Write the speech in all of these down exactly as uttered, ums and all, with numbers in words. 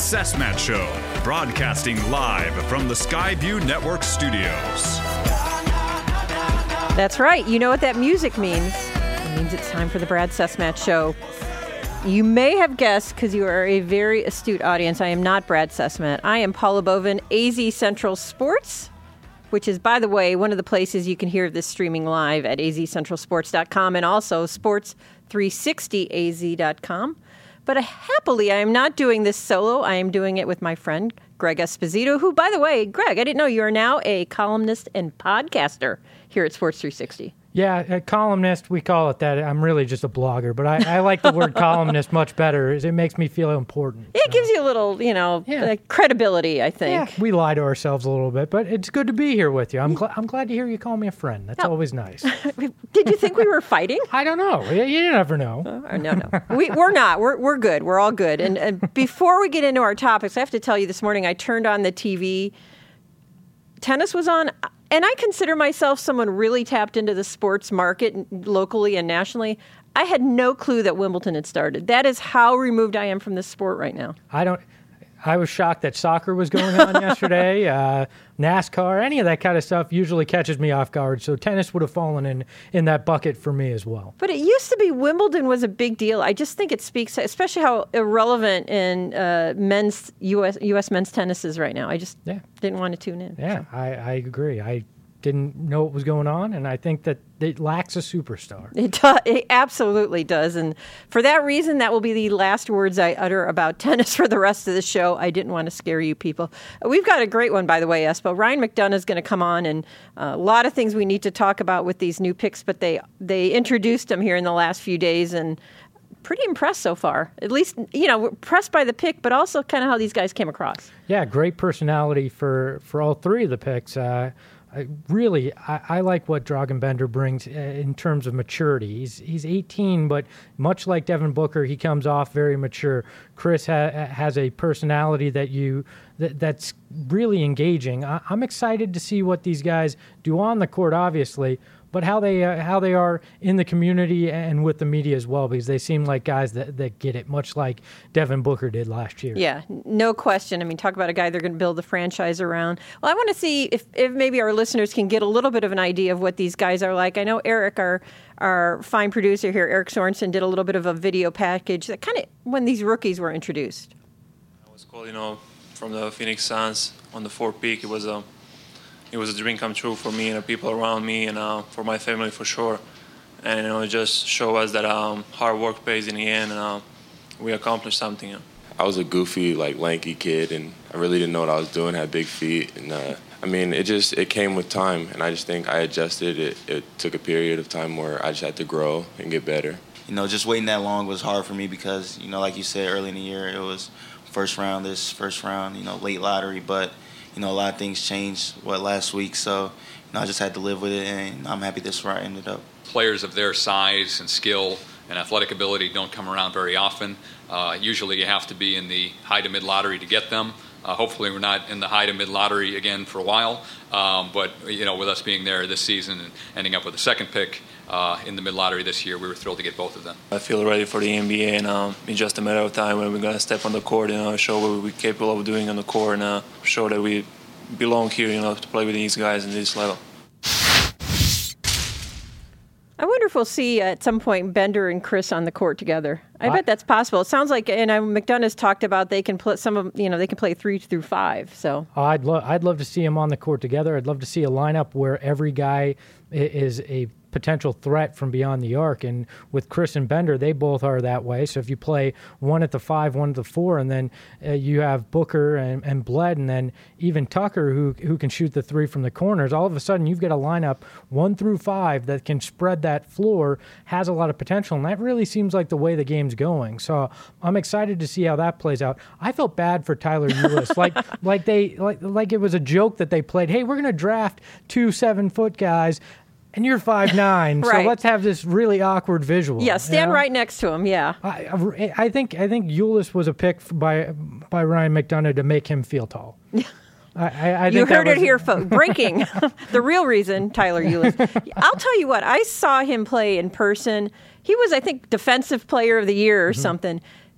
Cessmat Show, broadcasting live from the Skyview Network studios. That's right. You know what that music means. It means it's time for the Brad Cessmat Show. You may have guessed, because you are a very astute audience, I am not Brad Cessmat. I am Paula Bovin, A Z Central Sports, which is, by the way, one of the places you can hear this streaming live at a z central sports dot com and also sports three sixty a z dot com. But uh, happily, I am not doing this solo. I am doing it with my friend, Greg Esposito, who, by the way, Greg, I didn't know you are now a columnist and podcaster here at Sports three sixty. Yeah, a columnist, we call it that. I'm really just a blogger, but I, I like the word columnist much better. It makes me feel important. It so. gives you a little, you know, Yeah. uh, credibility, I think. Yeah, we lie to ourselves a little bit, but it's good to be here with you. I'm, gl- I'm glad to hear you call me a friend. That's Oh. always nice. Did you think we were fighting? I don't know. You, you never know. Uh, no, no. We, we're not. We're we're good. We're all good. And, and before we get into our topics, I have to tell you this morning I turned on the T V. Tennis was on. And I consider myself someone really tapped into the sports market locally and nationally. I had no clue that Wimbledon had started. That is how removed I am from this sport right now. I don't. I was shocked that soccer was going on yesterday. Uh, NASCAR, any of that kind of stuff usually catches me off guard. So tennis would have fallen in, in that bucket for me as well. But it used to be Wimbledon was a big deal. I just think it speaks, especially how irrelevant in uh, men's U S U S men's tennis is right now. I just Yeah. didn't want to tune in. Yeah, so. I, I agree. I didn't know what was going on, and I think that it lacks a superstar. It, do, it absolutely does. And for that reason, that will be the last words I utter about tennis for the rest of the show. I didn't want to scare you people. We've got a great one, by the way, Espo. Ryan McDonough is going to come on, and uh, a lot of things we need to talk about with these new picks, but they, they introduced him here in the last few days, and pretty impressed so far. At least, you know, we're impressed by the pick, but also kind of how these guys came across. Yeah, great personality for, for all three of the picks. Uh, I really, I, I like what Dragan Bender brings uh, in terms of maturity. He's he's eighteen, but much like Devin Booker, he comes off very mature. Chris ha- has a personality that you that, that's really engaging. I, I'm excited to see what these guys do on the court, obviously, but how they uh, how they are in the community and with the media as well, because they seem like guys that, that get it, much like Devin Booker did last year. Yeah, no question. I mean, talk about a guy they're going to build the franchise around. Well, I want to see if, if maybe our listeners can get a little bit of an idea of what these guys are like. I know Eric, our our fine producer here, Eric Sorensen, did a little bit of a video package that kind of when these rookies were introduced. I was called, you know, from the Phoenix Suns on the fourth pick. It was a It was a dream come true for me and the people around me and uh, for my family for sure. And, you know, it just showed us that um, hard work pays in the end and uh, we accomplished something. You know. I was a goofy, like, lanky kid, and I really didn't know what I was doing, had big feet. And, uh, I mean, it just, it came with time, and I just think I adjusted. It, it took a period of time where I just had to grow and get better. You know, just waiting that long was hard for me because, you know, like you said, early in the year, it was first round, this first round, you know, late lottery, but you know, a lot of things changed, what, last week. So, you know, I just had to live with it, and I'm happy this is where I ended up. Players of their size and skill and athletic ability don't come around very often. Uh, usually you have to be in the high to mid-lottery to get them. Uh, hopefully we're not in the high to mid-lottery again for a while. Um, but, you know, with us being there this season and ending up with a second pick uh, in the mid-lottery this year, we were thrilled to get both of them. I feel ready for the N B A, and um, it's just a matter of time when we're going to step on the court, you know, show what we're capable of doing on the court, and uh, show that we belong here, you know, to play with these guys in this level. I wonder if we'll see at some point Bender and Chris on the court together. I, I bet that's possible. It sounds like, and uh, McDonough's talked about they can play some of, you know, they can play three through five. So I'd love, I'd love to see them on the court together. I'd love to see a lineup where every guy is a potential threat from beyond the arc. And with Chris and Bender, they both are that way. So if you play one at the five, one at the four, and then uh, you have Booker and, and Bled, and then even Tucker who who can shoot the three from the corners, all of a sudden you've got a lineup one through five that can spread that floor, has a lot of potential, and that really seems like the way the game's going. So I'm excited to see how that plays out. I felt bad for Tyler Ulis, like like they like like it was a joke that they played. Hey, we're going to draft two seven foot guys. And you're five nine, right. So let's have this really awkward visual. Yeah, stand you know? right next to him. Yeah, I, I think I think Ulis was a pick by by Ryan McDonough to make him feel tall. I, I, I you think heard that it was, here, folks. Breaking the real reason, Tyler Ulis. I'll tell you what, I saw him play in person. He was, I think, Defensive Player of the Year or mm-hmm. something.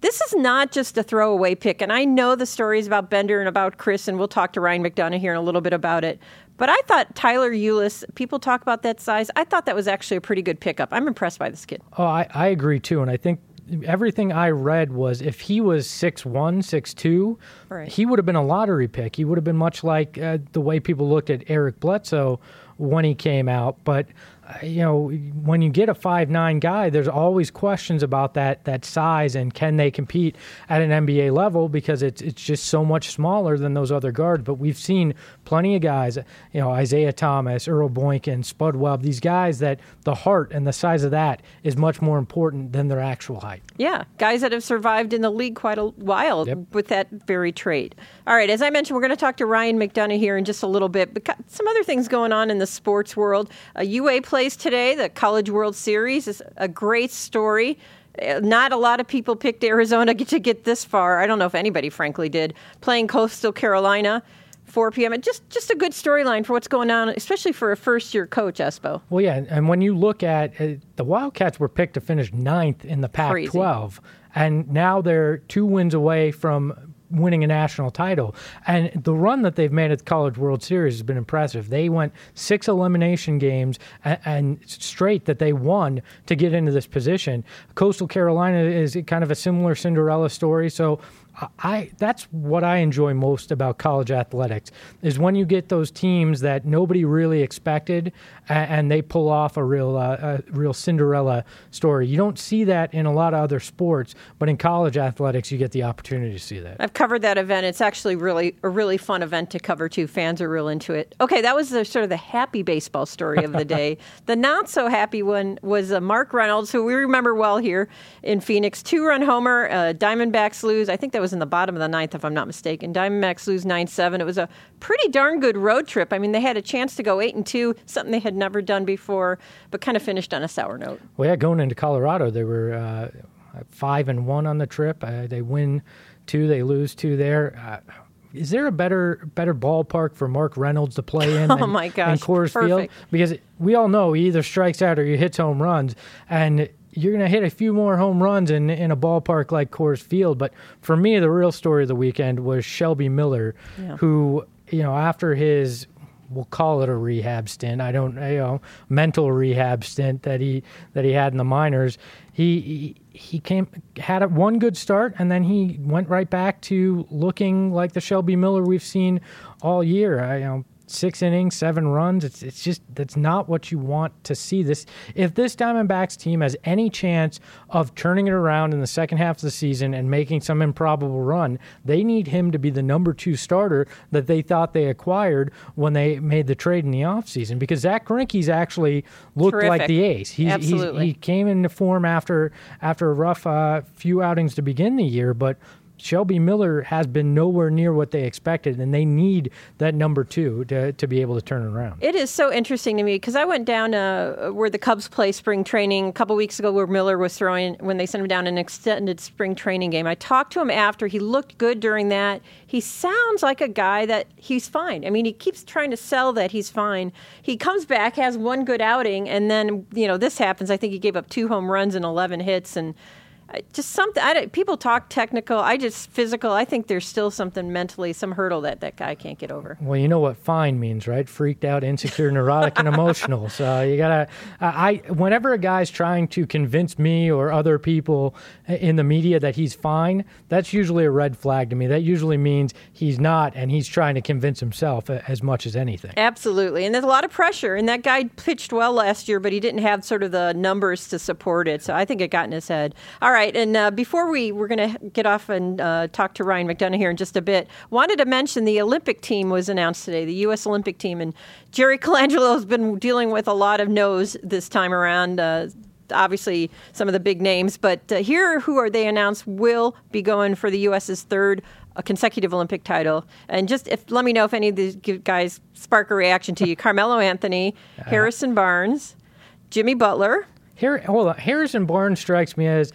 This is not just a throwaway pick, and I know the stories about Bender and about Chris, and we'll talk to Ryan McDonough here in a little bit about it. But I thought Tyler Ulis, people talk about that size, I thought that was actually a pretty good pickup. I'm impressed by this kid. Oh, I, I agree, too, and I think everything I read was if he was six one, six two, right, he would have been a lottery pick. He would have been much like uh, the way people looked at Eric Bledsoe when he came out. But, uh, you know, when you get a five nine guy, there's always questions about that that size and can they compete at an N B A level because it's it's just so much smaller than those other guards. But we've seen plenty of guys, you know, Isaiah Thomas, Earl Boynton, Spud Webb, these guys that the heart and the size of that is much more important than their actual height. Yeah, guys that have survived in the league quite a while Yep. with that very trait. All right, as I mentioned, we're going to talk to Ryan McDonough here in just a little bit. But some other things going on in the sports world. Uh, U A plays today, the College World Series is a great story. Uh, Not a lot of people picked Arizona to get this far. I don't know if anybody, frankly, did. Playing Coastal Carolina, four p.m. Just just a good storyline for what's going on, especially for a first-year coach, Espo. Well, yeah, and when you look at uh, the Wildcats were picked to finish ninth in the Pac twelve, and now they're two wins away from winning a national title. And the run that they've made at the College World Series has been impressive. They went six elimination games and, and straight that they won to get into this position. Coastal Carolina is kind of a similar Cinderella story. So I that's what I enjoy most about college athletics is when you get those teams that nobody really expected and, and they pull off a real uh, a real Cinderella story. You don't see that in a lot of other sports, but in college athletics you get the opportunity to see that. I've covered that event. It's actually really a really fun event to cover too. Fans are real into it. Okay, that was the sort of the happy baseball story of the day. The not so happy one was uh, Mark Reynolds, who we remember well here in Phoenix. Two-run homer. Uh, Diamondbacks lose. I think that was in the bottom of the ninth, if I'm not mistaken. Diamondbacks lose nine seven. It was a pretty darn good road trip. I mean, they had a chance to go eight and two, something they had never done before, but kind of finished on a sour note. Well, yeah, going into Colorado, they were uh, five and one on the trip. Uh, they win two, they lose two there. Uh, is there a better better ballpark for Mark Reynolds to play in? Oh than, my gosh, than Coors perfect. Field? Because we all know he either strikes out or he hits home runs, and you're going to hit a few more home runs in, in a ballpark like Coors Field. But for me, the real story of the weekend was Shelby Miller, yeah. who, you know, after his, we'll call it a rehab stint, I don't, you know, mental rehab stint that he that he had in the minors, he he, he came had a, one good start, and then he went right back to looking like the Shelby Miller we've seen all year. I, you know, Six innings, seven runs. It's it's just that's not what you want to see. This if this Diamondbacks team has any chance of turning it around in the second half of the season and making some improbable run, they need him to be the number two starter that they thought they acquired when they made the trade in the offseason. Because Zach Greinke's actually looked Terrific. like the ace. He's, Absolutely. He's, he came into form after after a rough uh, few outings to begin the year, but Shelby Miller has been nowhere near what they expected, and they need that number two to, to be able to turn it around. It is so interesting to me because I went down uh, where the Cubs play spring training a couple weeks ago where Miller was throwing when they sent him down an extended spring training game. I talked to him after. He looked good during that. He sounds like a guy that he's fine. I mean, he keeps trying to sell that he's fine. He comes back, has one good outing, and then, you know, this happens. I think he gave up two home runs and eleven hits, and just something. I don't, people talk technical. I just physical. I think there's still something mentally, some hurdle that that guy can't get over. Well, you know what fine means, right? Freaked out, insecure, neurotic, and emotional. So you gotta. I whenever a guy's trying to convince me or other people in the media that he's fine, that's usually a red flag to me. That usually means he's not, and he's trying to convince himself as much as anything. Absolutely, and there's a lot of pressure. And that guy pitched well last year, but he didn't have sort of the numbers to support it. So I think it got in his head. All right. Right, and uh, before we, we're going to get off and uh, talk to Ryan McDonough here in just a bit, wanted to mention the Olympic team was announced today, the U S Olympic team, and Jerry Colangelo has been dealing with a lot of no's this time around, uh, obviously some of the big names, but uh, here who are they announced will be going for the U S's third a consecutive Olympic title. And just if let me know if any of these guys spark a reaction to you. Carmelo Anthony, uh, Harrison Barnes, Jimmy Butler. Here, hold on. Harrison Barnes strikes me as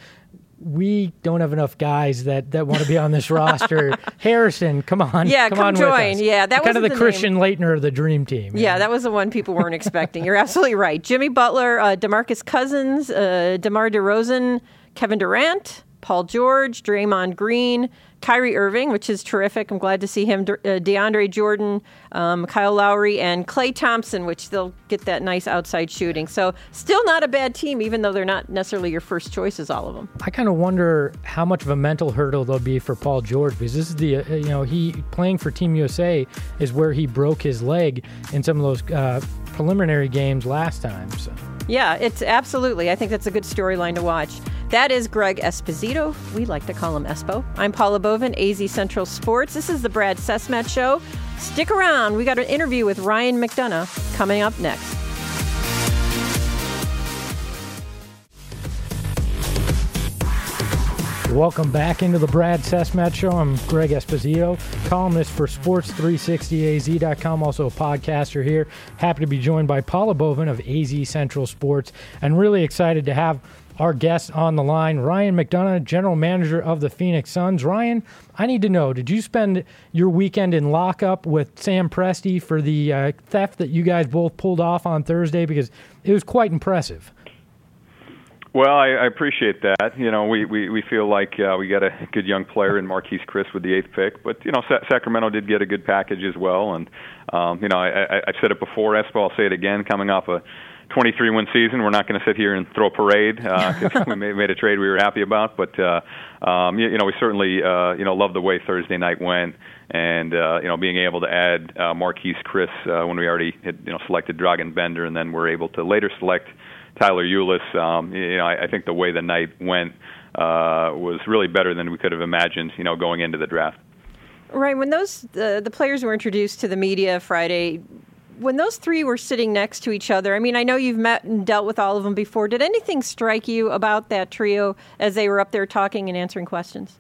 we don't have enough guys that, that want to be on this roster. Harrison, come on. Yeah, come, come on join. With us. Yeah, that was kind of the, the Christian name. Laettner of the dream team. Yeah, know? that was the one people weren't expecting. You're absolutely right. Jimmy Butler, uh, DeMarcus Cousins, uh, DeMar DeRozan, Kevin Durant, Paul George, Draymond Green, Kyrie Irving, which is terrific. I'm glad to see him. De- uh, DeAndre Jordan, um, Kyle Lowry, and Klay Thompson, which they'll get that nice outside shooting. So still not a bad team, even though they're not necessarily your first choices, all of them. I kind of wonder how much of a mental hurdle there'll be for Paul George, because this is the, uh, you know, he playing for Team U S A is where he broke his leg in some of those uh, preliminary games last time. So. Yeah, it's absolutely. I think that's a good storyline to watch. That is Greg Esposito. We like to call him Espo. I'm Paula Bovin, A Z Central Sports. This is the Brad Sesmat Show. Stick around. We got an interview with Ryan McDonough coming up next. Welcome back into the Brad Sesmat Show. I'm Greg Esposito, columnist for Sports three sixty A Z dot com, also a podcaster here. Happy to be joined by Paula Bovin of A Z Central Sports, and really excited to have our guest on the line, Ryan McDonough, general manager of the Phoenix Suns. Ryan, I need to know, did you spend your weekend in lockup with Sam Presti for the uh, theft that you guys both pulled off on Thursday? Because it was quite impressive. Well, I, I appreciate that. You know, we, we, we feel like uh, we got a good young player in Marquise Chris with the eighth pick, but you know, Sa- Sacramento did get a good package as well. And um, you know, I, I, I've said it before, Espo, I'll say it again. Coming off a twenty-three win season, we're not going to sit here and throw a parade because uh, we made, made a trade we were happy about. But uh, um, you, you know, we certainly uh, you know love the way Thursday night went, and uh, you know, being able to add uh, Marquise Chris uh, when we already had you know selected Dragan Bender, and then we're able to later select Tyler Ulis. Um, you know, I, I think the way the night went uh, was really better than we could have imagined, you know, going into the draft. Right. When those uh, the players were introduced to the media Friday, when those three were sitting next to each other, I mean, I know you've met and dealt with all of them before. Did anything strike you about that trio as they were up there talking and answering questions?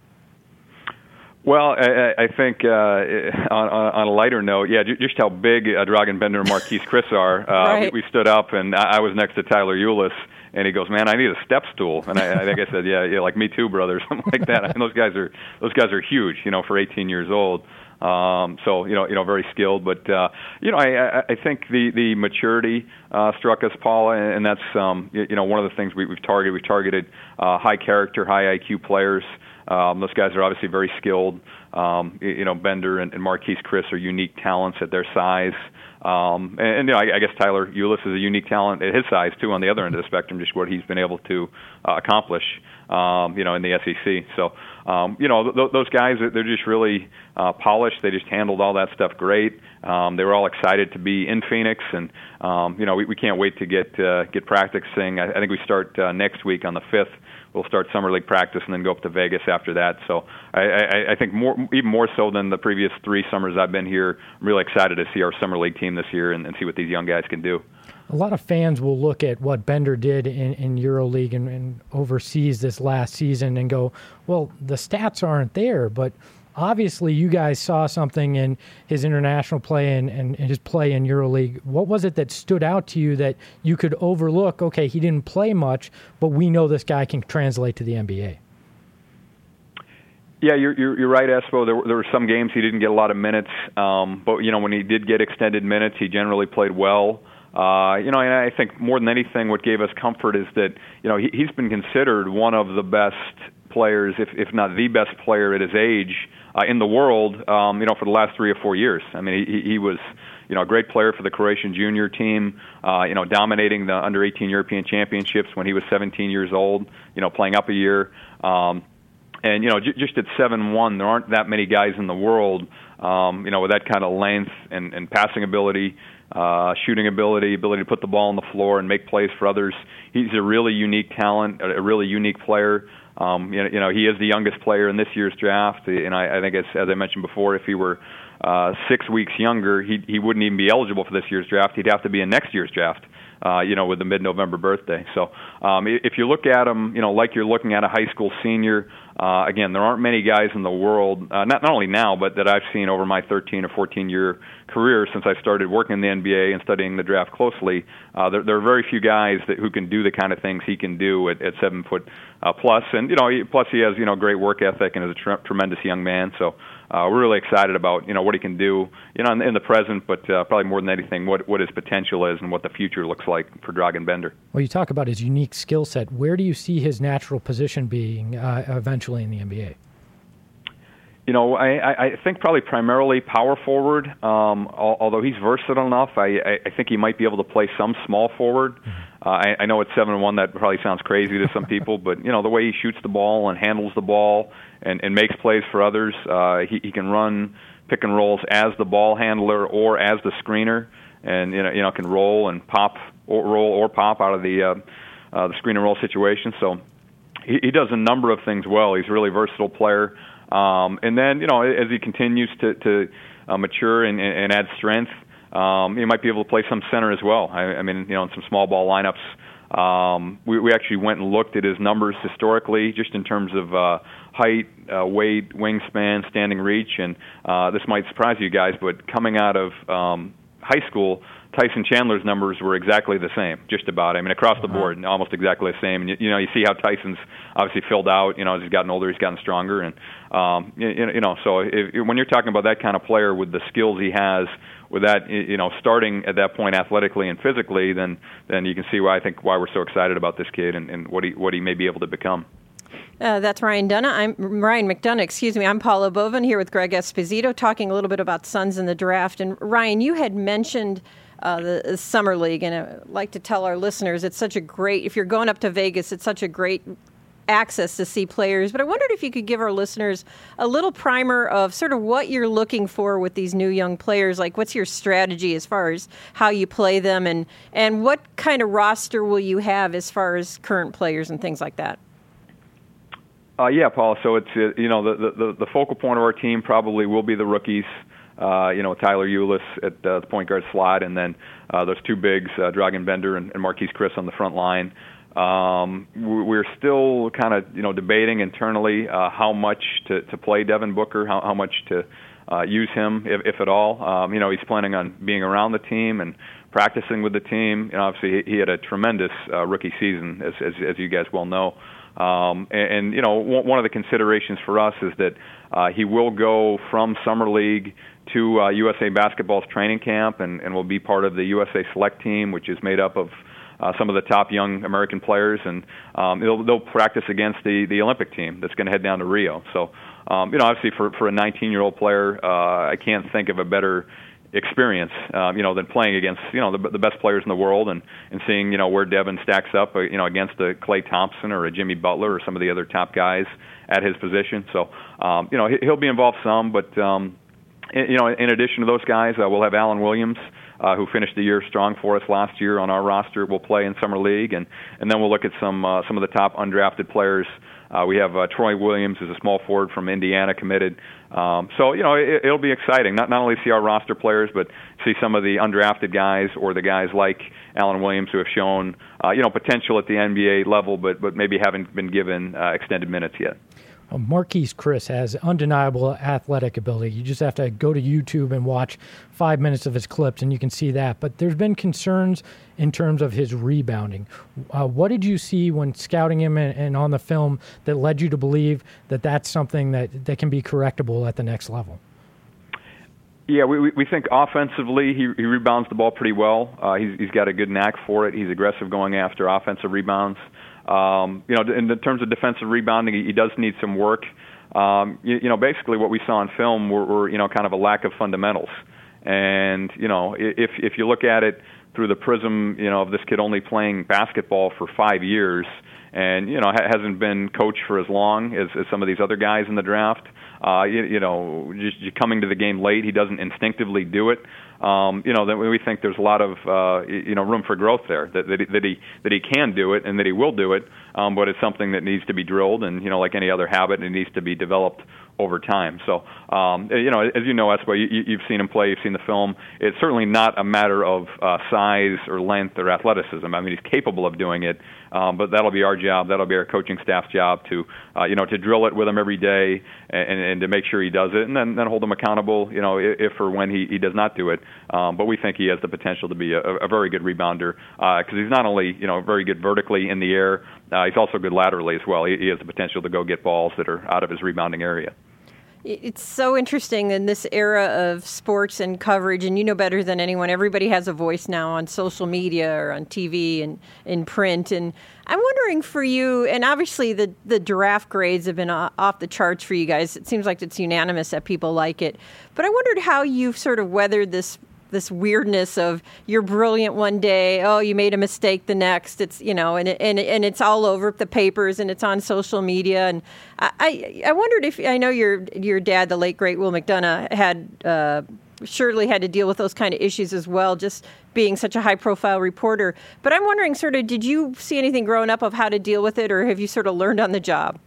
Well, I, I think uh, on, on a lighter note, yeah, just how big uh, Dragan Bender and Marquise Chris are. Uh, right. we, we stood up, and I was next to Tyler Ulis, and he goes, "Man, I need a step stool." And I, I think I said, "Yeah, yeah, like me too, brother," something like that. And those guys are those guys are huge, you know, for eighteen years old. Um, so you know, you know, very skilled. But uh, you know, I, I think the the maturity uh, struck us, Paula, and that's um, you know one of the things we, we've targeted. We've targeted uh, high character, high I Q players. Um, those guys are obviously very skilled. Um, you, you know, Bender and, and Marquise Chris are unique talents at their size. Um, and, and you know, I, I guess Tyler Ulis is a unique talent at his size, too, on the other end of the spectrum, just what he's been able to uh, accomplish, um, you know, in the S E C. So, um, you know, th- those guys, they're just really uh, polished. They just handled all that stuff great. Um, they were all excited to be in Phoenix, and, um, you know, we, we can't wait to get uh, get practicing. I, I think we start uh, next week on the fifth. We'll start summer league practice and then go up to Vegas after that. So I, I, I think more, even more so than the previous three summers I've been here, I'm really excited to see our summer league team this year and, and see what these young guys can do. A lot of fans will look at what Bender did in, in EuroLeague and, and overseas this last season and go, well, the stats aren't there, but obviously you guys saw something in his international play and, and his play in EuroLeague. What was it that stood out to you that you could overlook? Okay, he didn't play much, but we know this guy can translate to the N B A. Yeah, you're you're, you're right, Espo. There, there were some games he didn't get a lot of minutes, um, but you know when he did get extended minutes, he generally played well. Uh, you know, and I think more than anything, what gave us comfort is that you know he, he's been considered one of the best players, if if not the best player at his age uh, in the world. Um, you know, for the last three or four years. I mean, he, he was you know a great player for the Croatian junior team. Uh, you know, dominating the under eighteen European Championships when he was seventeen years old. You know, playing up a year. Um, And, you know, j- just at seven one, there aren't that many guys in the world, um, you know, with that kind of length and, and passing ability, uh, shooting ability, ability to put the ball on the floor and make plays for others. He's a really unique talent, a really unique player. Um, you know, you know, he is the youngest player in this year's draft, and I, I think, as, as I mentioned before, if he were uh, six weeks younger, he he wouldn't even be eligible for this year's draft. He'd have to be in next year's draft. Uh, you know, with the mid-November birthday. So um, if you look at him, you know, like you're looking at a high school senior, uh, again, there aren't many guys in the world, uh, not, not only now, but that I've seen over my thirteen or fourteen-year career since I started working in the N B A and studying the draft closely. Uh, there, there are very few guys that who can do the kind of things he can do at, at seven foot uh, plus. And, you know, he, plus he has, you know, great work ethic and is a tre- tremendous young man. So, uh, we're really excited about, you know, what he can do, you know, in, in the present, but uh, probably more than anything, what what his potential is and what the future looks like for Dragan Bender. Well, you talk about his unique skill set. Where do you see his natural position being uh, eventually in the N B A? You know, I, I think probably primarily power forward. Um, although he's versatile enough, I, I think he might be able to play some small forward. Uh, I, I know at seven and one that probably sounds crazy to some people, but you know the way he shoots the ball and handles the ball and, and makes plays for others, uh, he, he can run pick and rolls as the ball handler or as the screener, and you know you know can roll and pop or roll or pop out of the uh, uh, the screen and roll situation. So he, he does a number of things well. He's a really versatile player. Um, and then, you know, as he continues to, to uh, mature and, and add strength, um, he might be able to play some center as well. I, I mean, you know, in some small ball lineups. Um, we, we actually went and looked at his numbers historically, just in terms of uh, height, uh, weight, wingspan, standing reach. And uh, this might surprise you guys, but coming out of um, high school, Tyson Chandler's numbers were exactly the same, just about. I mean, across the board, almost exactly the same. And you, you know, you see how Tyson's obviously filled out. You know, as he's gotten older, he's gotten stronger, and um, you, you know, so if, when you're talking about that kind of player with the skills he has, with that, you know, starting at that point athletically and physically, then then you can see why I think why we're so excited about this kid and, and what he what he may be able to become. Uh, that's Ryan Dunna. I'm Ryan McDonough. Excuse me. I'm Paula Bovin here with Greg Esposito, talking a little bit about Suns in the draft. And Ryan, you had mentioned Uh, the, the Summer League, and I'd like to tell our listeners it's such a great, if you're going up to Vegas, it's such a great access to see players. But I wondered if you could give our listeners a little primer of sort of what you're looking for with these new young players. Like, what's your strategy as far as how you play them, and, and what kind of roster will you have as far as current players and things like that? Uh, yeah, Paul. So it's uh, you know the, the the focal point of our team probably will be the rookies. Uh, you know, Tyler Ulis at uh, the point guard slot, and then uh, those two bigs, uh, Dragan Bender and, and Marquise Chris on the front line. Um, we're still kind of, you know, debating internally uh, how much to, to play Devin Booker, how, how much to uh, use him, if, if at all. Um, you know, he's planning on being around the team and practicing with the team. You know, obviously, he, he had a tremendous uh, rookie season, as, as, as you guys well know. Um, and, and, you know, one of the considerations for us is that uh, he will go from Summer League to uh, U S A Basketball's training camp and, and will be part of the U S A Select Team, which is made up of uh, some of the top young American players. And um, they'll, they'll practice against the, the Olympic team that's going to head down to Rio. So, um, you know, obviously for, for a nineteen-year-old player, uh, I can't think of a better experience, um, you know, than playing against, you know, the, the best players in the world and, and seeing, you know, where Devin stacks up, uh, you know, against a Klay Thompson or a Jimmy Butler or some of the other top guys at his position. So, um, you know, he'll be involved some, but, um, you know, in addition to those guys, uh, we'll have Alan Williams, uh, who finished the year strong for us last year on our roster. Will play in Summer League, and, and then we'll look at some uh, some of the top undrafted players. Uh, we have uh, Troy Williams, who's a small forward from Indiana, committed. Um, so, you know, it, it'll be exciting. Not not only see our roster players, but see some of the undrafted guys or the guys like Alan Williams who have shown, uh, you know, potential at the N B A level, but but maybe haven't been given uh, extended minutes yet. Uh, Marquise Chris has undeniable athletic ability. You just have to go to YouTube and watch five minutes of his clips, and you can see that. But there's been concerns in terms of his rebounding. Uh, what did you see when scouting him and, and on the film that led you to believe that that's something that, that can be correctable at the next level? Yeah, we we think offensively he he rebounds the ball pretty well. Uh, he's he's got a good knack for it. He's aggressive going after offensive rebounds. Um, you know, in terms of defensive rebounding, he does need some work. Um, you, you know, basically what we saw on film were, were, you know, kind of a lack of fundamentals. And, you know, if if you look at it through the prism, you know, of this kid only playing basketball for five years and, you know, ha- hasn't been coached for as long as, as some of these other guys in the draft, uh, you, you know, just, just coming to the game late, he doesn't instinctively do it. Um, you know, that we think there's a lot of uh, you know room for growth there. That that he, that he that he can do it and that he will do it, um, but it's something that needs to be drilled. And you know, like any other habit, it needs to be developed over time. So, um, you know, as you know, Espo, you, you've seen him play, you've seen the film. It's certainly not a matter of uh, size or length or athleticism. I mean, he's capable of doing it, um, but that'll be our job. That'll be our coaching staff's job to, uh, you know, to drill it with him every day and, and to make sure he does it, and then, then hold him accountable, you know, if or when he, he does not do it. Um, but we think he has the potential to be a, a very good rebounder because uh, he's not only, you know, very good vertically in the air, uh, he's also good laterally as well. He, he has the potential to go get balls that are out of his rebounding area. It's so interesting in this era of sports and coverage, and you know better than anyone, everybody has a voice now on social media or on T V and in print. And I'm wondering for you, and obviously the, the draft grades have been off the charts for you guys. It seems like it's unanimous that people like it. But I wondered how you've sort of weathered this this weirdness of you're brilliant one day, oh, you made a mistake the next. It's, you know, and and and it's all over the papers and it's on social media. And I I, I wondered if, I know your your dad, the late great Will McDonough, had uh, surely had to deal with those kind of issues as well, just being such a high profile reporter. But I'm wondering, sort of, did you see anything growing up of how to deal with it, or have you sort of learned on the job?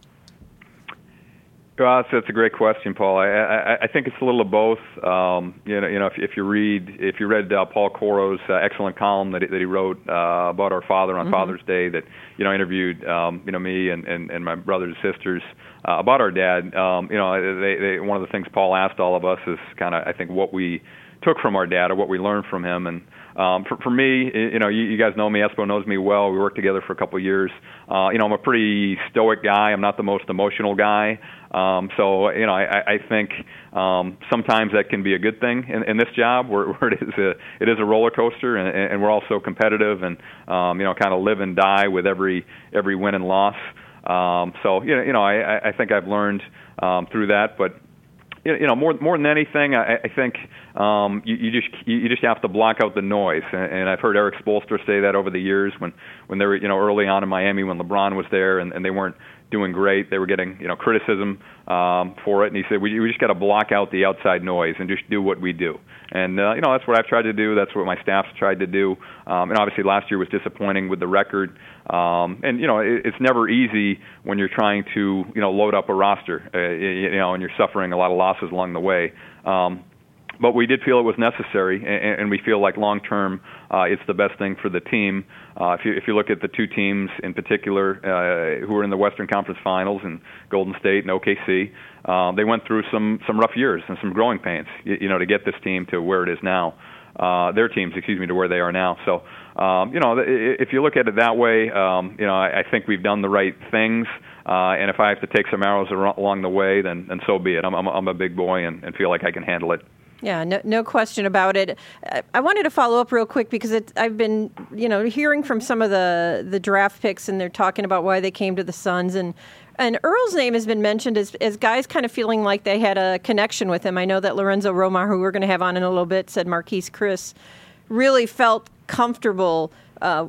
Well, that's a great question, Paul. I, I, I think it's a little of both. Um, you know, you know, if, if you read, if you read uh, Paul Coro's uh, excellent column that he, that he wrote uh, about our father on mm-hmm. Father's Day, that you know interviewed um, you know me and, and, and my brothers and sisters uh, about our dad. Um, you know, they, they, one of the things Paul asked all of us is kind of, I think, what we took from our dad or what we learned from him. And um, for, for me, you know, you, you guys know me. Espo knows me well. We worked together for a couple of years. Uh, you know, I'm a pretty stoic guy. I'm not the most emotional guy. Um, so, you know, I, I think um, sometimes that can be a good thing in, in this job, where, where it is a it is a roller coaster, and, and we're also competitive, and um, you know, kind of live and die with every every win and loss. Um, so, you know, you know, I, I think I've learned um, through that, but. You know, more more than anything, I, I think um, you, you just you just have to block out the noise. And, and I've heard Eric Spoelstra say that over the years when, when they were, you know, early on in Miami when LeBron was there and, and they weren't doing great. They were getting, you know, criticism um, for it. And he said, we, we just got to block out the outside noise and just do what we do. And, uh, you know, that's what I've tried to do. That's what my staff's tried to do. Um, and obviously last year was disappointing with the record. Um, and, you know, it, it's never easy when you're trying to, you know, load up a roster, uh, you know, and you're suffering a lot of losses along the way. Um, but we did feel it was necessary, and, and we feel like long-term uh, it's the best thing for the team. Uh, if you if you look at the two teams in particular uh, who are in the Western Conference Finals, and Golden State and O K C, uh, they went through some some rough years and some growing pains, you, you know, to get this team to where it is now. Uh, their teams, excuse me, to where they are now. So, um, you know, if you look at it that way, um, you know, I, I think we've done the right things. Uh, and if I have to take some arrows along the way, then, then so be it. I'm, I'm, I'm a big boy and, and feel like I can handle it. Yeah, no, no question about it. I wanted to follow up real quick because it, I've been, you know, hearing from some of the, the draft picks, and they're talking about why they came to the Suns, and and Earl's name has been mentioned as, as guys kind of feeling like they had a connection with him. I know that Lorenzo Romar, who we're going to have on in a little bit, said Marquise Chriss really felt comfortable uh,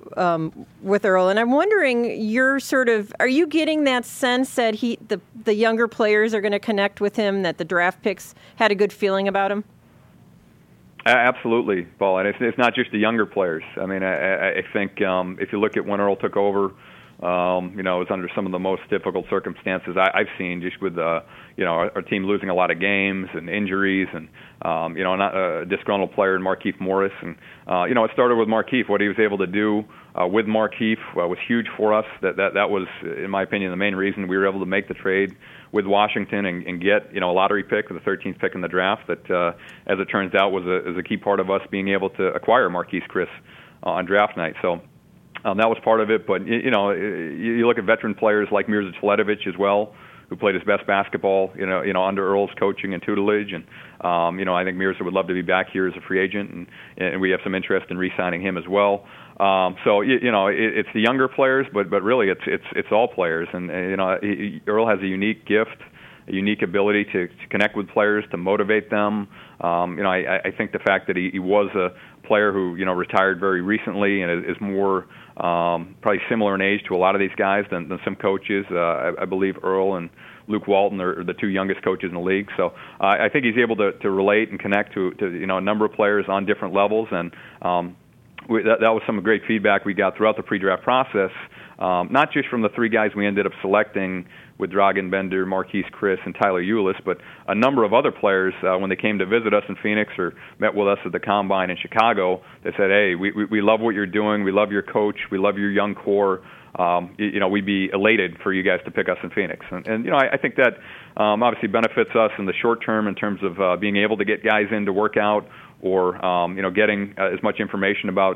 um, with Earl. And I'm wondering, you're sort of, are you getting that sense that he, the the younger players are going to connect with him, that the draft picks had a good feeling about him? Absolutely, Paul. And it's, it's not just the younger players. I mean, I, I think um, if you look at when Earl took over, Um, you know, it was under some of the most difficult circumstances I, I've seen, just with, uh, you know, our, our team losing a lot of games and injuries, and, um, you know, not a disgruntled player in Markieff Morris. And, uh, you know, it started with Markieff. What he was able to do uh, with Markieff uh, was huge for us. That, that that was, in my opinion, the main reason we were able to make the trade with Washington and, and get, you know, a lottery pick, the thirteenth pick in the draft. That, uh, as it turns out, was a, was a key part of us being able to acquire Marquise Chriss uh, on draft night. So. Um, that was part of it, but you know, you, you look at veteran players like Mirza Teletovic as well, who played his best basketball, you know, you know, under Earl's coaching and tutelage, and um, you know, I think Mirza would love to be back here as a free agent, and, and we have some interest in re-signing him as well. Um, so you, you know, it, it's the younger players, but but really, it's it's it's all players, and, and you know, he, Earl has a unique gift, a unique ability to, to connect with players, to motivate them. Um, you know, I, I think the fact that he, he was a player who, you know, retired very recently and is more um, probably similar in age to a lot of these guys than, than some coaches. Uh, I, I believe Earl and Luke Walton are the two youngest coaches in the league. So uh, I think he's able to, to relate and connect to, to, you know, a number of players on different levels. And um, we, that, that was some great feedback we got throughout the pre-draft process, um, not just from the three guys we ended up selecting with Dragan Bender, Marquise Chriss, and Tyler Ulis, but a number of other players, uh, when they came to visit us in Phoenix or met with us at the Combine in Chicago, they said, hey, we, we, we love what you're doing, we love your coach, we love your young core, um, you, you know, we'd be elated for you guys to pick us in Phoenix. And, and you know, I, I think that um, obviously benefits us in the short term in terms of uh, being able to get guys in to work out, or um, you know, getting uh, as much information about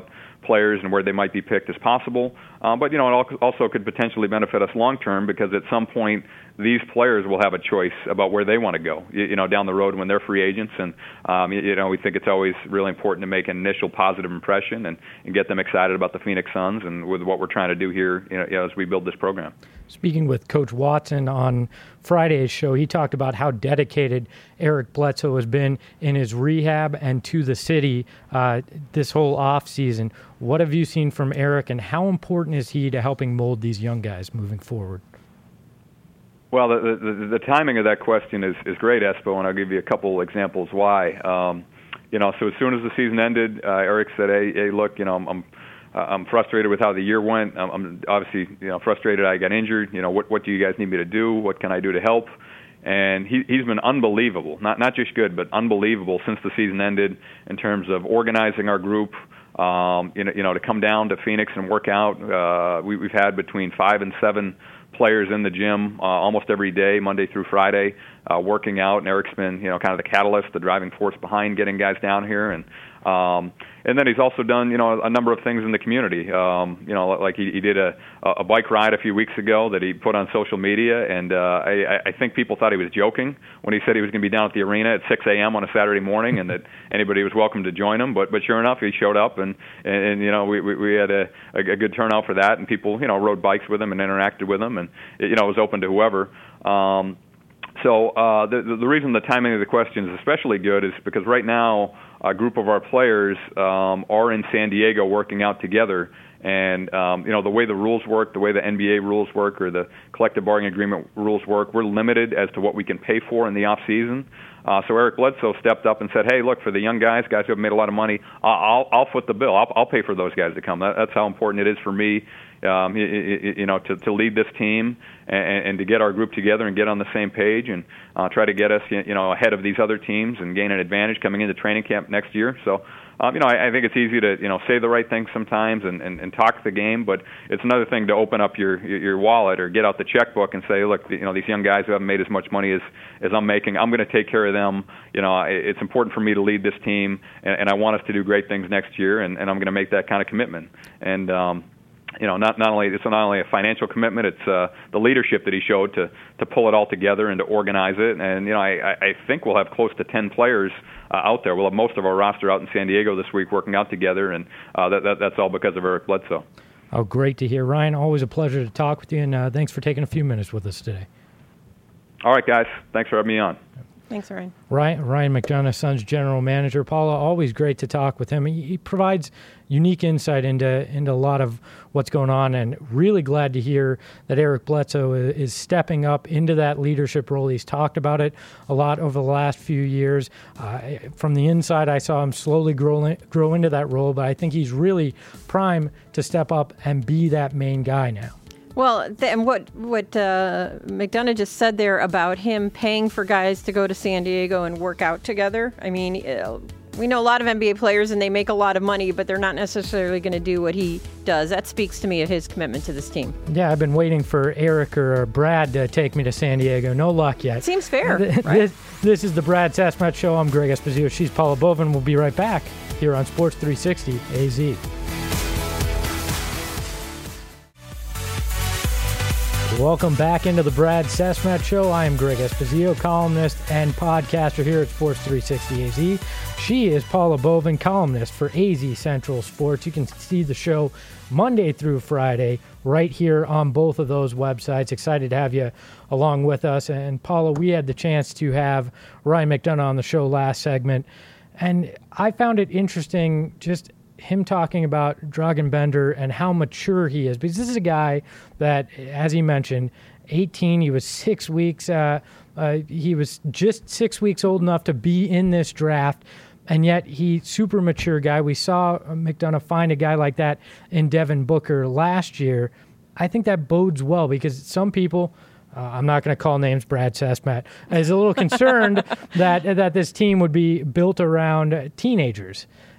players and where they might be picked as possible. Uh, but, you know, it also could potentially benefit us long term because at some point these players will have a choice about where they want to go, you, you know, down the road when they're free agents. And, um, you, you know, we think it's always really important to make an initial positive impression and, and get them excited about the Phoenix Suns and with what we're trying to do here, you know, you know, as we build this program. Speaking with Coach Watson on Friday's show, he talked about how dedicated Eric Bledsoe has been in his rehab and to the city uh, this whole offseason. What have you seen from Eric, and how important is he to helping mold these young guys moving forward? Well, the, the, the timing of that question is, is great, Espo, and I'll give you a couple examples why. Um, you know, so as soon as the season ended, uh, Eric said, hey, hey, look, you know, I'm, I'm I'm frustrated with how the year went. I'm, I'm obviously, you know, frustrated I got injured. You know, what what do you guys need me to do? What can I do to help? And he he's been unbelievable, not not just good, but unbelievable since the season ended in terms of organizing our group. Um, you know, you know, to come down to Phoenix and work out. Uh, we, we've had between five and seven players in the gym uh, almost every day, Monday through Friday, uh, working out. And Eric's been, you know, kind of the catalyst, the driving force behind getting guys down here. And um, and then he's also done, you know, a number of things in the community. Um, you know, like he, he did a, a bike ride a few weeks ago that he put on social media, and uh, I, I think people thought he was joking when he said he was going to be down at the arena at six a.m. on a Saturday morning, and that anybody was welcome to join him. But but sure enough, he showed up, and and, and you know, we, we we had a, a good turnout for that, and people, you know, rode bikes with him and interacted with him, and you know, it was open to whoever. Um, so uh, the the reason the timing of the question is especially good is because right now a group of our players um, are in San Diego working out together. And, um, you know, the way the rules work, the way the N B A rules work or the collective bargaining agreement rules work, we're limited as to what we can pay for in the off season. Uh, so Eric Bledsoe stepped up and said, hey, look, for the young guys, guys who have made a lot of money, I'll, I'll foot the bill. I'll, I'll pay for those guys to come. That, that's how important it is for me, um, you, you know, to, to lead this team and, and to get our group together and get on the same page and uh, try to get us, you know, ahead of these other teams and gain an advantage coming into training camp next year. So, Um, you know, I, I think it's easy to, you know, say the right things sometimes and, and, and talk the game, but it's another thing to open up your, your your wallet or get out the checkbook and say, look, you know, these young guys who haven't made as much money as, as I'm making, I'm going to take care of them. You know, it's important for me to lead this team, and, and I want us to do great things next year, and, and I'm going to make that kind of commitment. And, um, you know, not not only it's not only a financial commitment, it's uh, the leadership that he showed to to pull it all together and to organize it. And you know, I, I think we'll have close to ten players uh, out there. We'll have most of our roster out in San Diego this week working out together, and uh, that, that that's all because of Eric Bledsoe. Oh, great to hear, Ryan. Always a pleasure to talk with you, and uh, thanks for taking a few minutes with us today. All right, guys. Thanks for having me on. Thanks, Ryan. Ryan, Ryan McDonough, Suns general manager. Paula, always great to talk with him. He, he provides unique insight into into a lot of what's going on, and really glad to hear that Eric Bledsoe is, is stepping up into that leadership role. He's talked about it a lot over the last few years. Uh, from the inside, I saw him slowly grow, grow into that role, but I think he's really prime to step up and be that main guy now. Well, th- and what what uh, McDonough just said there about him paying for guys to go to San Diego and work out together. I mean, uh, we know a lot of N B A players and they make a lot of money, but they're not necessarily going to do what he does. That speaks to me of his commitment to this team. Yeah, I've been waiting for Eric or Brad to take me to San Diego. No luck yet. Seems fair, this, right? This is the Brad Sasmat Show. I'm Greg Esposito. She's Paula Bovin. We'll be right back here on Sports three sixty A Z. Welcome back into the Brad Sasmat Show. I am Greg Esposito, columnist and podcaster here at Sports three sixty A Z. She is Paula Bovin, columnist for A Z Central Sports. You can see the show Monday through Friday right here on both of those websites. Excited to have you along with us. And Paula, we had the chance to have Ryan McDonough on the show last segment, and I found it interesting just him talking about Dragan Bender and how mature he is, because this is a guy that, as he mentioned, eighteen, he was six weeks, uh, uh, he was just six weeks old enough to be in this draft, and yet he's super mature guy. We saw McDonough find a guy like that in Devin Booker last year. I think that bodes well, because some people, uh, I'm not going to call names, Brad Sasmat, is a little concerned that that this team would be built around teenagers.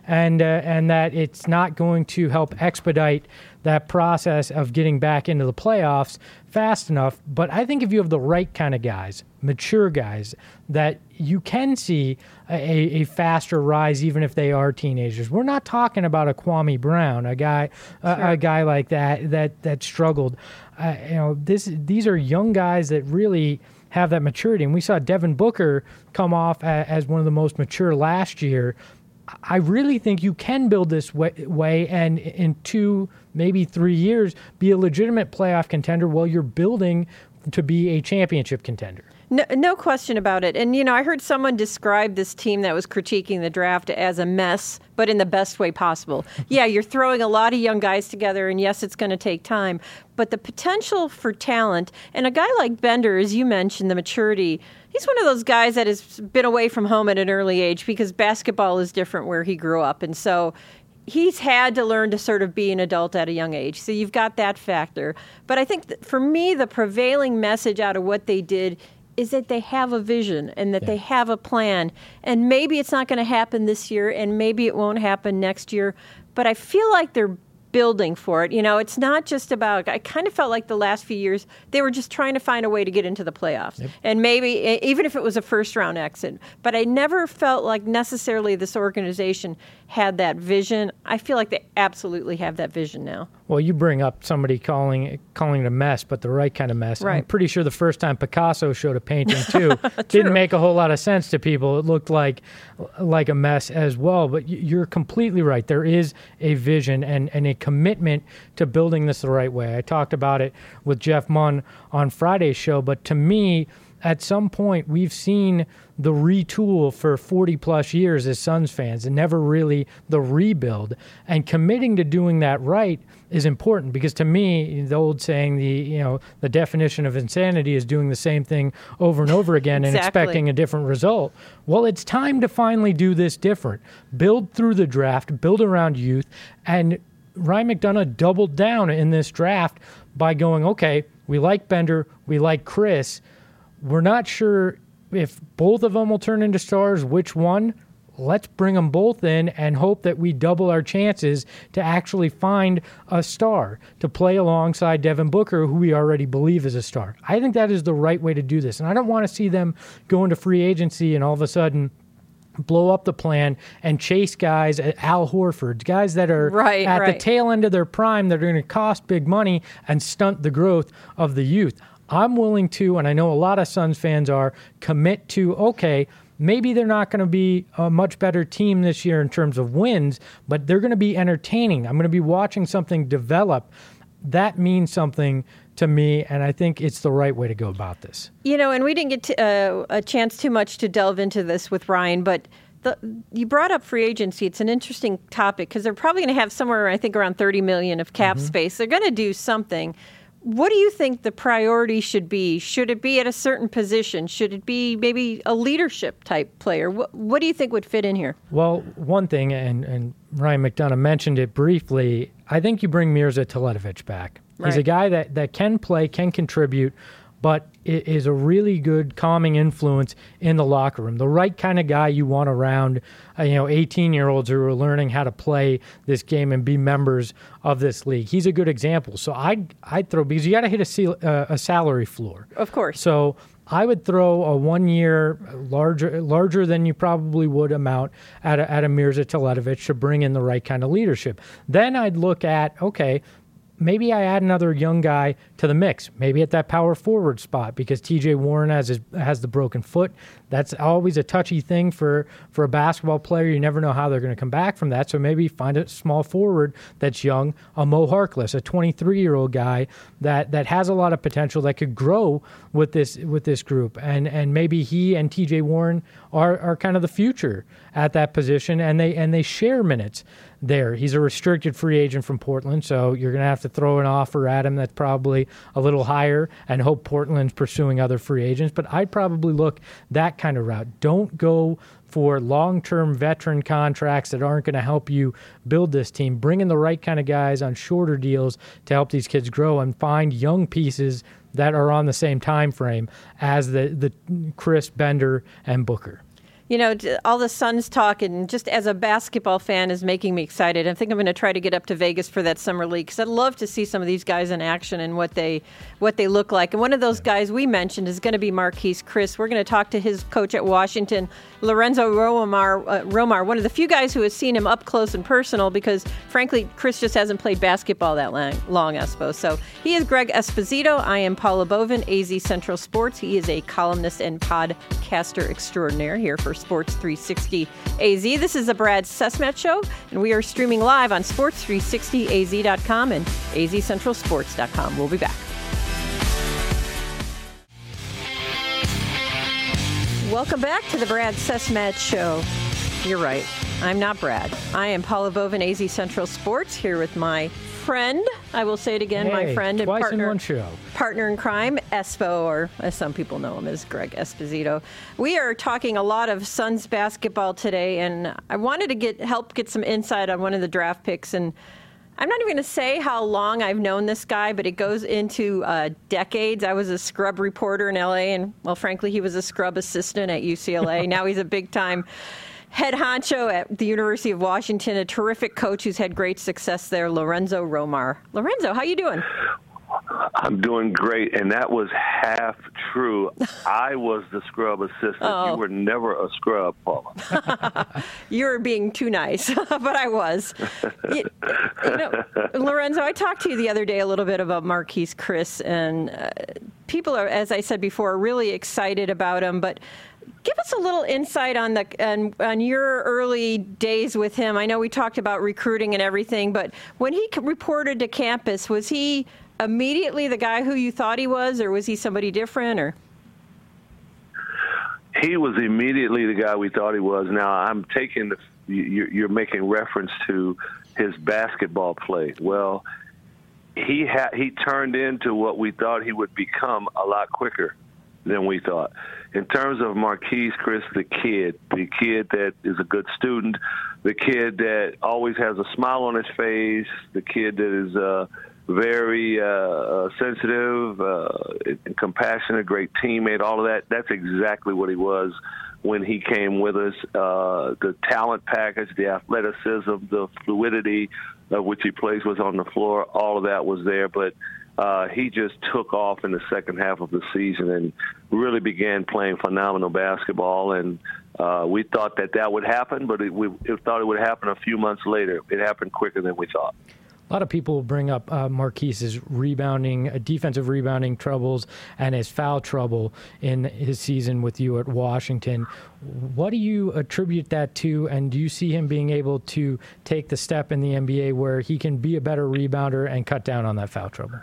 and uh, and that it's not going to help expedite that process of getting back into the playoffs fast enough. But I think if you have the right kind of guys, mature guys, that you can see a, a faster rise even if they are teenagers. We're not talking about a Kwame Brown, a guy sure. a, a guy like that that that struggled. Uh, you know, this these are young guys that really have that maturity. And we saw Devin Booker come off a, as one of the most mature last year. I really think you can build this way, way and in two, maybe three years, be a legitimate playoff contender while you're building to be a championship contender. No, no question about it. And, you know, I heard someone describe this team that was critiquing the draft as a mess, but in the best way possible. Yeah, you're throwing a lot of young guys together, and yes, it's going to take time. But the potential for talent, and a guy like Bender, as you mentioned, the maturity, he's one of those guys that has been away from home at an early age because basketball is different where he grew up. And so he's had to learn to sort of be an adult at a young age. So you've got that factor. But I think that for me, the prevailing message out of what they did is that they have a vision and that yeah. they have a plan. And maybe it's not going to happen this year, and maybe it won't happen next year. But I feel like they're building for it. You know, it's not just about, I kind of felt like the last few years, they were just trying to find a way to get into the playoffs. Yep. And maybe, even if it was a first-round exit. But I never felt like necessarily this organization had that vision. I feel like they absolutely have that vision now. Well, you bring up somebody calling calling it a mess, but the right kind of mess. Right. I'm pretty sure the first time Picasso showed a painting, too, didn't make a whole lot of sense to people. It looked like like a mess as well. But you're completely right. There is a vision and, and a commitment to building this the right way. I talked about it with Jeff Munn on Friday's show, but to me, at some point, we've seen the retool for forty-plus years as Suns fans and never really the rebuild. And committing to doing that right is important because, to me, the old saying, the you know, the definition of insanity is doing the same thing over and over again exactly. and expecting a different result. Well, it's time to finally do this different. Build through the draft, build around youth, and Ryan McDonough doubled down in this draft by going, okay, we like Bender, we like Chris. We're not sure if both of them will turn into stars, which one. Let's bring them both in and hope that we double our chances to actually find a star to play alongside Devin Booker, who we already believe is a star. I think that is the right way to do this. And I don't want to see them go into free agency and all of a sudden blow up the plan and chase guys, Al Horford, guys that are right, at right. the tail end of their prime that are going to cost big money and stunt the growth of the youth. I'm willing to, and I know a lot of Suns fans are, commit to, okay, maybe they're not going to be a much better team this year in terms of wins, but they're going to be entertaining. I'm going to be watching something develop. That means something to me, and I think it's the right way to go about this. You know, and we didn't get to, uh, a chance too much to delve into this with Ryan, but the, you brought up free agency. It's an interesting topic because they're probably going to have somewhere, I think, around thirty million dollars of cap mm-hmm. space. They're going to do something. What do you think the priority should be? Should it be at a certain position? Should it be maybe a leadership type player? What, what do you think would fit in here? Well, one thing, and, and Ryan McDonough mentioned it briefly, I think you bring Mirza Teletovic back. Right. He's a guy that, that can play, can contribute, but is a really good calming influence in the locker room. The right kind of guy you want around, uh, you know, eighteen-year-olds who are learning how to play this game and be members of this league. He's a good example. So I'd, I'd throw, because you got to hit a, seal, uh, a salary floor. Of course. So I would throw a one-year, larger larger than you probably would amount at a, at a Mirza Teletovic to bring in the right kind of leadership. Then I'd look at, okay, maybe I add another young guy to the mix, maybe at that power forward spot, because T J Warren has his, has the broken foot. That's always a touchy thing for, for a basketball player. You never know how they're going to come back from that. So maybe find a small forward that's young, a Mo Harkless, a twenty-three-year-old guy that, that has a lot of potential that could grow with this with this group. And and maybe he and T J Warren are, are kind of the future at that position, and they and they share minutes there. He's a restricted free agent from Portland, so you're going to have to throw an offer at him that's probably a little higher and hope Portland's pursuing other free agents. But I'd probably look that kind of route. Don't go for long-term veteran contracts that aren't going to help you build this team. Bring in the right kind of guys on shorter deals to help these kids grow, and find young pieces that are on the same time frame as the, the Chris, Bender, and Booker. You know, all the Suns talk, and just as a basketball fan, is making me excited. I think I'm going to try to get up to Vegas for that summer league because I'd love to see some of these guys in action and what they what they look like. And one of those guys we mentioned is going to be Marquese Chriss. We're going to talk to his coach at Washington, Lorenzo Romar, uh, Romar, one of the few guys who has seen him up close and personal because, frankly, Chriss just hasn't played basketball that long, long Espo. So he is Greg Esposito. I am Paula Bovin, A Z Central Sports. He is a columnist and podcaster extraordinaire here for Sports three sixty A Z. This is the Brad Sesmat Show, and we are streaming live on sports three sixty A Z dot com and A Z Central Sports dot com. We'll be back. Welcome back to the Brad Sesmat Show. You're right. I'm not Brad. I am Paula Bovin, A Z Central Sports, here with my friend. I will say it again, hey, my friend and twice partner, in one show. partner in crime, Espo, or as some people know him as Greg Esposito. We are talking a lot of Suns basketball today, and I wanted to get help get some insight on one of the draft picks. And I'm not even going to say how long I've known this guy, but it goes into uh, decades. I was a scrub reporter in L A, and, well, frankly, he was a scrub assistant at U C L A. Now he's a big-time head honcho at the University of Washington, a terrific coach who's had great success there, Lorenzo Romar. Lorenzo, how you doing? I'm doing great, and that was half true. I was the scrub assistant. Oh. You were never a scrub, Paula. You're being too nice, but I was. You, you know, Lorenzo, I talked to you the other day a little bit about Marquese Chriss, and uh, people are, as I said before, really excited about him, but give us a little insight on the on, on your early days with him. I know we talked about recruiting and everything, but when he reported to campus, was he immediately the guy who you thought he was, or was he somebody different? Or he was immediately the guy we thought he was. Now I'm taking the you're making reference to his basketball play. Well, he ha- he turned into what we thought he would become a lot quicker than we thought. In terms of Marquese Chriss, the kid, the kid that is a good student, the kid that always has a smile on his face, the kid that is uh, very uh, sensitive, uh, and compassionate, great teammate, all of that, that's exactly what he was when he came with us. Uh, the talent package, the athleticism, the fluidity of which he plays with on the floor, all of that was there. But Uh, he just took off in the second half of the season and really began playing phenomenal basketball. And uh, we thought that that would happen, but it, we it thought it would happen a few months later. It happened quicker than we thought. A lot of people bring up uh, Marquese's rebounding, uh, defensive rebounding troubles and his foul trouble in his season with you at Washington. What do you attribute that to, and do you see him being able to take the step in the N B A where he can be a better rebounder and cut down on that foul trouble?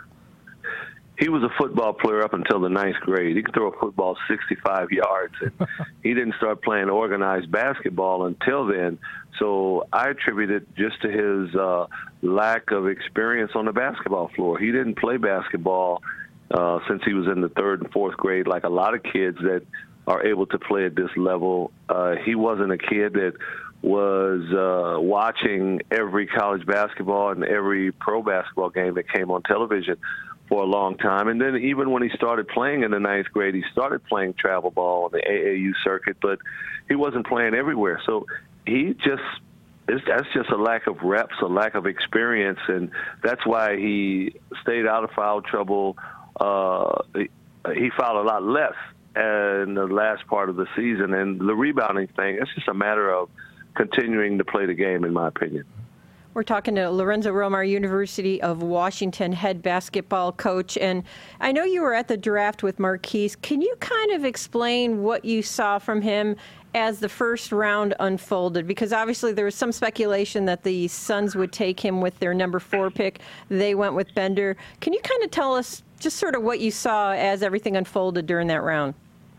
He was a football player up until the ninth grade. He could throw a football sixty-five yards, and he didn't start playing organized basketball until then. So I attribute it just to his uh, lack of experience on the basketball floor. He didn't play basketball uh, since he was in the third and fourth grade like a lot of kids that are able to play at this level. Uh, he wasn't a kid that was uh, watching every college basketball and every pro basketball game that came on television for a long time. And then even when he started playing in the ninth grade, he started playing travel ball on the A A U circuit, but he wasn't playing everywhere. So he just, it's, that's just a lack of reps, a lack of experience, and that's why he stayed out of foul trouble. Uh, he, he fouled a lot less in the last part of the season. And the rebounding thing, it's just a matter of continuing to play the game, in my opinion. We're talking to Lorenzo Romar, University of Washington head basketball coach. And I know you were at the draft with Marquese. Can you kind of explain what you saw from him as the first round unfolded? Because obviously there was some speculation that the Suns would take him with their number four pick. They went with Bender. Can you kind of tell us just sort of what you saw as everything unfolded during that round?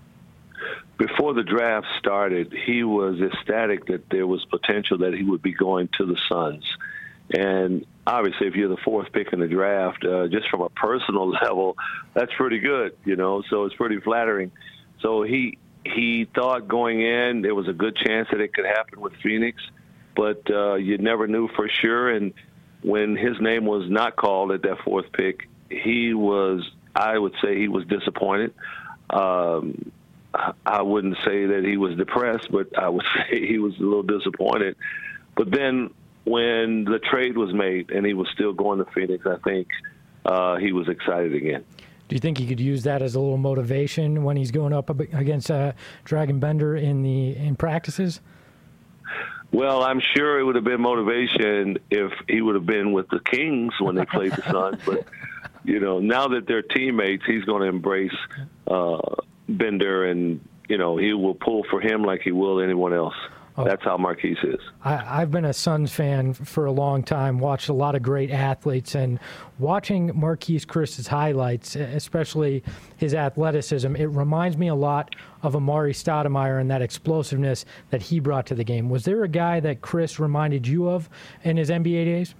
Before the draft started, he was ecstatic that there was potential that he would be going to the Suns. And obviously, if you're the fourth pick in the draft, uh, just from a personal level, that's pretty good, you know, so it's pretty flattering. So he he thought going in there was a good chance that it could happen with Phoenix, but uh, you never knew for sure. And when his name was not called at that fourth pick, he was, I would say he was disappointed. Um I wouldn't say that he was depressed, but I would say he was a little disappointed. But then when the trade was made and he was still going to Phoenix, I think uh, he was excited again. Do you think he could use that as a little motivation when he's going up against uh, Dragan Bender in the in practices? Well, I'm sure it would have been motivation if he would have been with the Kings when they played the Suns. But, you know, now that they're teammates, he's going to embrace uh, Bender, and, you know, he will pull for him like he will anyone else. Oh. That's how Marquise is. I, I've been a Suns fan for a long time, watched a lot of great athletes, and watching Marquise Chriss's highlights, especially his athleticism, it reminds me a lot of Amari Stoudemire and that explosiveness that he brought to the game. Was there a guy that Chris reminded you of in his N B A days?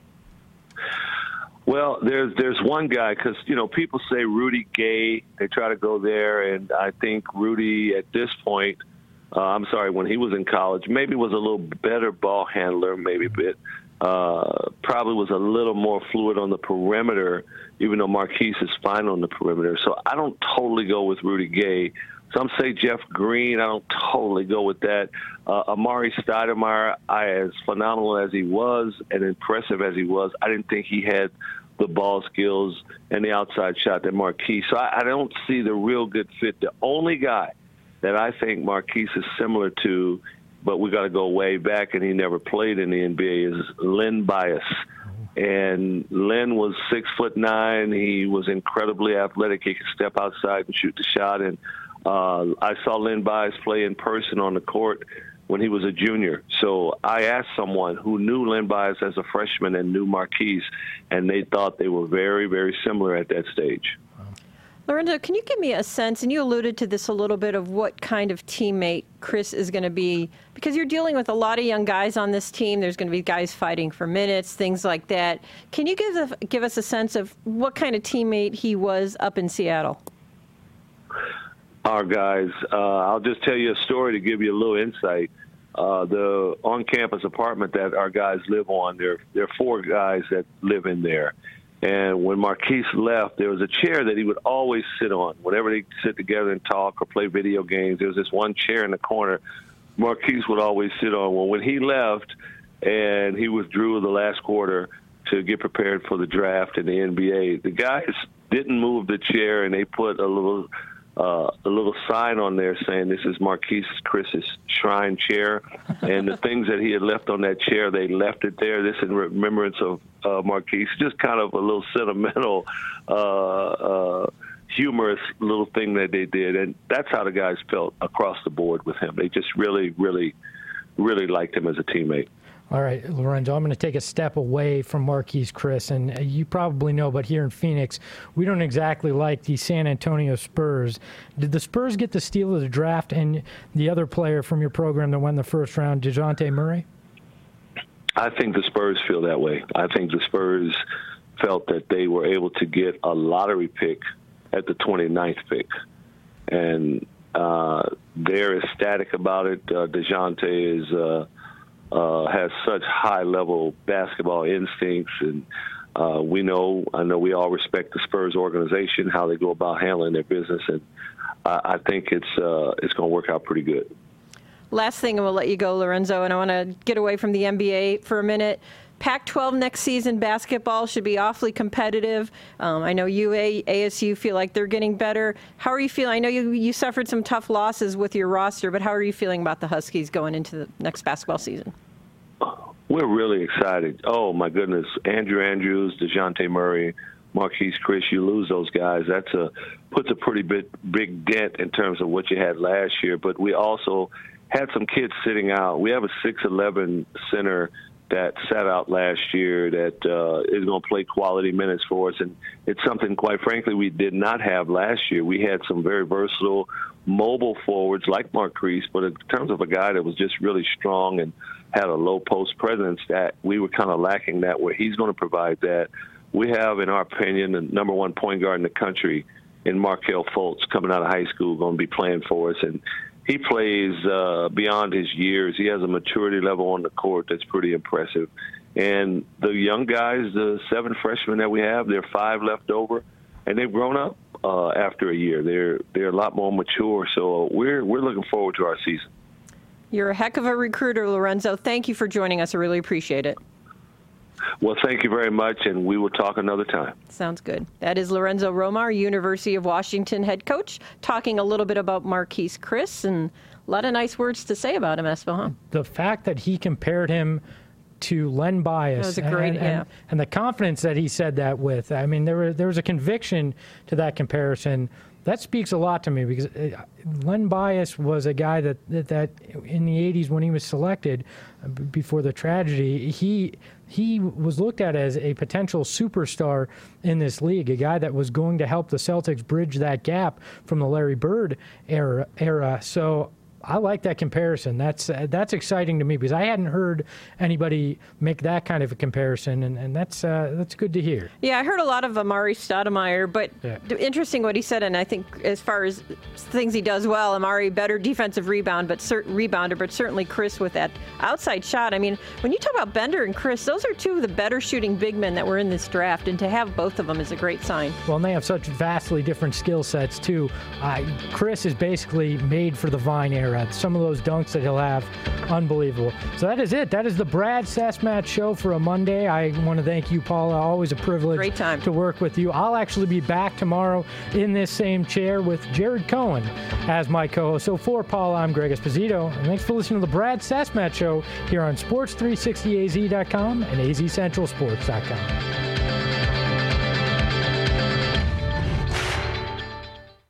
Well, there's there's one guy, because, you know, people say Rudy Gay. They try to go there, and I think Rudy at this point, Uh, I'm sorry, when he was in college, maybe was a little better ball handler, maybe a bit. Uh, probably was a little more fluid on the perimeter, even though Marquise is fine on the perimeter. So I don't totally go with Rudy Gay. Some say Jeff Green. I don't totally go with that. Uh, Amari Stoudemire, I, as phenomenal as he was and impressive as he was, I didn't think he had the ball skills and the outside shot that Marquise. So I, I don't see the real good fit. The only guy that I think Marquise is similar to, but we got to go way back, and he never played in the N B A, is Len Bias. And Len was six foot nine. He was incredibly athletic. He could step outside and shoot the shot. And uh, I saw Len Bias play in person on the court when he was a junior. So I asked someone who knew Len Bias as a freshman and knew Marquise, and they thought they were very, very similar at that stage. Lorenzo, can you give me a sense, and you alluded to this a little bit, of what kind of teammate Chris is going to be? Because you're dealing with a lot of young guys on this team. There's going to be guys fighting for minutes, things like that. Can you give, a, give us a sense of what kind of teammate he was up in Seattle? Our guys, uh, I'll just tell you a story to give you a little insight. Uh, the on-campus apartment that our guys live on, there, there are four guys that live in there. And when Marquise left, there was a chair that he would always sit on. Whenever they sit together and talk or play video games, there was this one chair in the corner Marquise would always sit on. Well, when he left and he withdrew the last quarter to get prepared for the draft in the N B A, the guys didn't move the chair, and they put a little uh, a little sign on there saying, "This is Marquise Chris's shrine chair." And the things that he had left on that chair, they left it there. This in remembrance of uh, Marquise. Just kind of a little sentimental, uh, uh, humorous little thing that they did. And that's how the guys felt across the board with him. They just really, really, really liked him as a teammate. All right, Lorenzo, I'm going to take a step away from Marquise Chris, and you probably know, but here in Phoenix, we don't exactly like the San Antonio Spurs. Did the Spurs get the steal of the draft and the other player from your program that won the first round, DeJounte Murray? I think the Spurs feel that way. I think the Spurs felt that they were able to get a lottery pick at the twenty-ninth pick, and uh, they're ecstatic about it. Uh, DeJounte is uh, uh, has such high-level basketball instincts, and uh, we know, I know we all respect the Spurs organization, how they go about handling their business, and I, I think it's uh, it's going to work out pretty good. Last thing, and we'll let you go, Lorenzo, and I want to get away from the N B A for a minute. Pac twelve next season basketball should be awfully competitive. Um, I know U A, A S U feel like they're getting better. How are you feeling? I know you, you suffered some tough losses with your roster, but how are you feeling about the Huskies going into the next basketball season? We're really excited. Oh, my goodness. Andrew Andrews, DeJounte Murray, Marquise Chris, you lose those guys. That's a puts a pretty big, big dent in terms of what you had last year. But we also had some kids sitting out. We have a six eleven center that sat out last year that uh, is going to play quality minutes for us. And it's something, quite frankly, we did not have last year. We had some very versatile, mobile forwards like Marquise, but in terms of a guy that was just really strong and had a low post presence, that we were kind of lacking that, where he's going to provide that. We have, in our opinion, the number one point guard in the country in Markelle Fultz coming out of high school, going to be playing for us. And he plays uh, beyond his years. He has a maturity level on the court that's pretty impressive. And the young guys, the seven freshmen that we have, there are five left over, and they've grown up uh, after a year. They're they're a lot more mature, so we're we're looking forward to our season. You're a heck of a recruiter, Lorenzo. Thank you for joining us. I really appreciate it. Well, thank you very much, and we will talk another time. Sounds good. That is Lorenzo Romar, University of Washington head coach, talking a little bit about Marquese Chriss, and a lot of nice words to say about him, Espo, huh? The fact that he compared him to Len Bias, that was a great, and, yeah. and, and the confidence that he said that with, I mean, there was, there was a conviction to that comparison. That speaks a lot to me, because Len Bias was a guy that, that, that in the eighties when he was selected, uh, b- before the tragedy, he he was looked at as a potential superstar in this league, a guy that was going to help the Celtics bridge that gap from the Larry Bird era. era. So I like that comparison. That's uh, that's exciting to me, because I hadn't heard anybody make that kind of a comparison, and, and that's uh, that's good to hear. Yeah, I heard a lot of Amari Stoudemire, but Yeah. interesting what he said, and I think as far as things he does well, Amari better defensive rebound, but cert- rebounder, but certainly Chriss with that outside shot. I mean, when you talk about Bender and Chriss, those are two of the better shooting big men that were in this draft, and to have both of them is a great sign. Well, and they have such vastly different skill sets, too. Uh, Chriss is basically made for the Vine era. Some of those dunks that he'll have, unbelievable. So that is it. That is the Brad Sesmat Show for a Monday. I want to thank you, Paula. Always a privilege Great time. to work with you. I'll actually be back tomorrow in this same chair with Jared Cohen as my co-host. So for Paula, I'm Greg Esposito, and thanks for listening to the Brad Sesmat Show here on sports three sixty A Z dot com and A Z Central Sports dot com.